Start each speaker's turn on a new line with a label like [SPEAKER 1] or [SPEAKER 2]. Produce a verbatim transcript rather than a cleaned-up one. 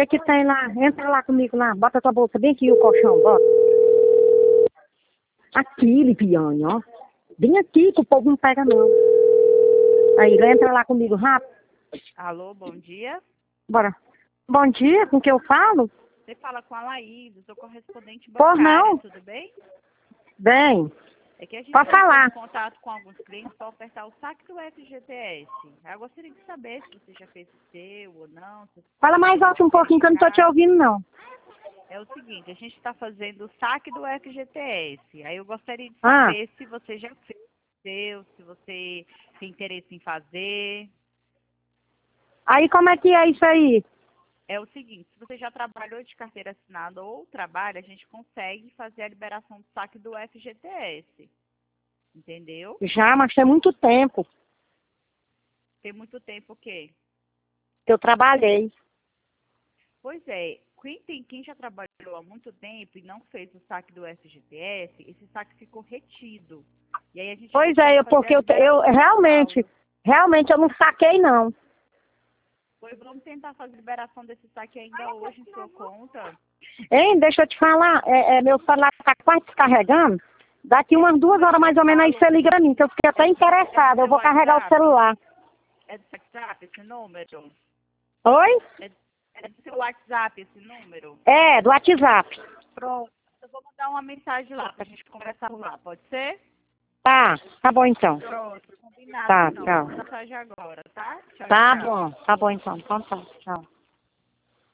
[SPEAKER 1] que que tem lá? Entra lá comigo lá. Bota tua bolsa bem aqui o colchão, bota. Aqui, Lipiane, ó. Bem aqui que o povo não pega não. Aí, entra lá comigo, rápido.
[SPEAKER 2] Alô, bom dia.
[SPEAKER 1] Bora. Bom dia, com quem eu falo?
[SPEAKER 2] Você fala com a Laís, eu sou correspondente
[SPEAKER 1] Por
[SPEAKER 2] bancária,
[SPEAKER 1] não?
[SPEAKER 2] tudo bem?
[SPEAKER 1] Bem,
[SPEAKER 2] É que a gente
[SPEAKER 1] pode
[SPEAKER 2] está
[SPEAKER 1] falar.
[SPEAKER 2] em contato com alguns clientes para ofertar o saque do F G T S. Eu gostaria de saber se você já fez o seu ou não. Se
[SPEAKER 1] Fala mais alto um pouquinho que eu não tô te ouvindo, não.
[SPEAKER 2] É o seguinte, a gente está fazendo o saque do F G T S. Aí eu gostaria de
[SPEAKER 1] Ah,
[SPEAKER 2] saber se você já fez o seu, se você tem interesse em fazer.
[SPEAKER 1] aí como é que é isso aí?
[SPEAKER 2] É o seguinte, se você já trabalhou de carteira assinada ou trabalha, a gente consegue fazer a liberação do saque do F G T S. Entendeu?
[SPEAKER 1] Já, mas tem muito tempo
[SPEAKER 2] Tem muito tempo o quê?
[SPEAKER 1] que eu trabalhei.
[SPEAKER 2] Pois é, quem, tem, quem já trabalhou há muito tempo e não fez o saque do F G T S, esse saque ficou retido. E aí a gente
[SPEAKER 1] Pois
[SPEAKER 2] consegue
[SPEAKER 1] é, eu-
[SPEAKER 2] fazer
[SPEAKER 1] porque
[SPEAKER 2] a
[SPEAKER 1] eu, eu
[SPEAKER 2] liberação do
[SPEAKER 1] realmente,
[SPEAKER 2] saldo.
[SPEAKER 1] realmente eu não saquei, não.
[SPEAKER 2] Pois vamos tentar fazer a liberação desse saque ainda hoje em sua conta.
[SPEAKER 1] Hein, deixa eu te falar, é, é, meu celular tá quase descarregando. Daqui umas duas
[SPEAKER 2] Número
[SPEAKER 1] horas
[SPEAKER 2] que eu
[SPEAKER 1] mais ou menos aí
[SPEAKER 2] falo
[SPEAKER 1] você liga pra mim, que eu fiquei até
[SPEAKER 2] é do, é do
[SPEAKER 1] interessada. Eu
[SPEAKER 2] seu
[SPEAKER 1] vou carregar o
[SPEAKER 2] WhatsApp?
[SPEAKER 1] celular.
[SPEAKER 2] É do seu WhatsApp esse número?
[SPEAKER 1] Oi?
[SPEAKER 2] É, é do seu WhatsApp esse número?
[SPEAKER 1] É, do WhatsApp.
[SPEAKER 2] Pronto. Eu vou mandar uma mensagem lá pra gente conversar por lá, pode ser?
[SPEAKER 1] Tá, tá bom então.
[SPEAKER 2] Pronto, combinado
[SPEAKER 1] Tá,
[SPEAKER 2] então. Vou
[SPEAKER 1] tchau.
[SPEAKER 2] mandar mensagem agora, tá? Tchau,
[SPEAKER 1] Tá
[SPEAKER 2] tchau.
[SPEAKER 1] bom, tá bom então. Então tá, tchau.